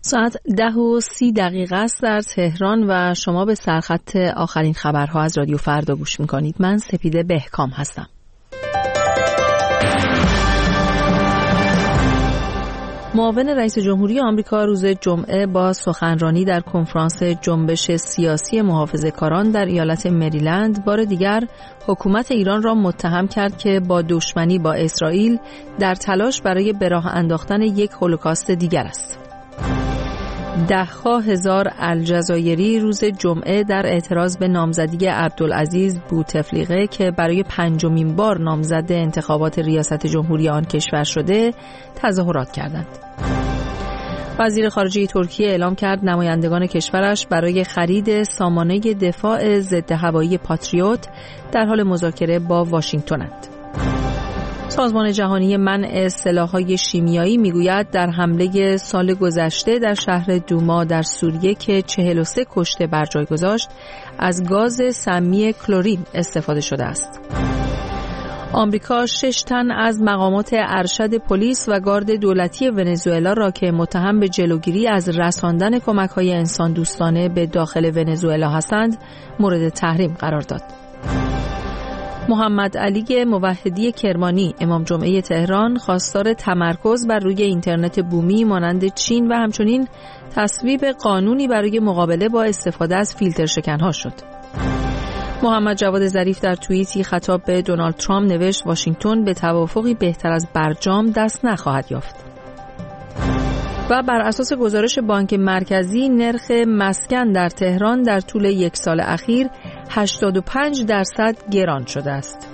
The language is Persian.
ساعت 10:30 است در تهران و شما به سرخط آخرین خبرها از رادیو فردا گوش میکنید. من سپیده بهکام هستم. معاون رئیس جمهوری آمریکا روز جمعه با سخنرانی در کنفرانس جنبش سیاسی محافظه‌کاران در ایالت مریلند بار دیگر حکومت ایران را متهم کرد که با دشمنی با اسرائیل در تلاش برای به راه انداختن یک هولوکاست دیگر است. ده‌ها هزار الجزایری روز جمعه در اعتراض به نامزدی عبدالعزیز بوتفلیقه که برای 5مین بار نامزد انتخابات ریاست جمهوری آن کشور شده تظاهرات کردند. وزیر خارجه ترکیه اعلام کرد نمایندگان کشورش برای خرید سامانه دفاع ضد هوایی پاتریوت در حال مذاکره با واشنگتن‌اند. سازمان جهانی منع سلاح‌های شیمیایی میگوید در حمله سال گذشته در شهر دوما در سوریه که 43 کشته بر جای گذاشت از گاز سمی کلورین استفاده شده است. آمریکا 6 تن از مقامات ارشد پلیس و گارد دولتی ونزوئلا را که متهم به جلوگیری از رساندن کمک‌های انسان دوستانه به داخل ونزوئلا هستند مورد تحریم قرار داد. محمد علی موحدی کرمانی امام جمعه تهران خواستار تمرکز بر روی اینترنت بومی مانند چین و همچنین تصویب قانونی برای مقابله با استفاده از فیلتر شکن‌ها شد. محمد جواد ظریف در توییتی خطاب به دونالد ترامپ نوشت واشنگتن به توافقی بهتر از برجام دست نخواهد یافت. و بر اساس گزارش بانک مرکزی نرخ مسکن در تهران در طول یک سال اخیر 85% گران شده است.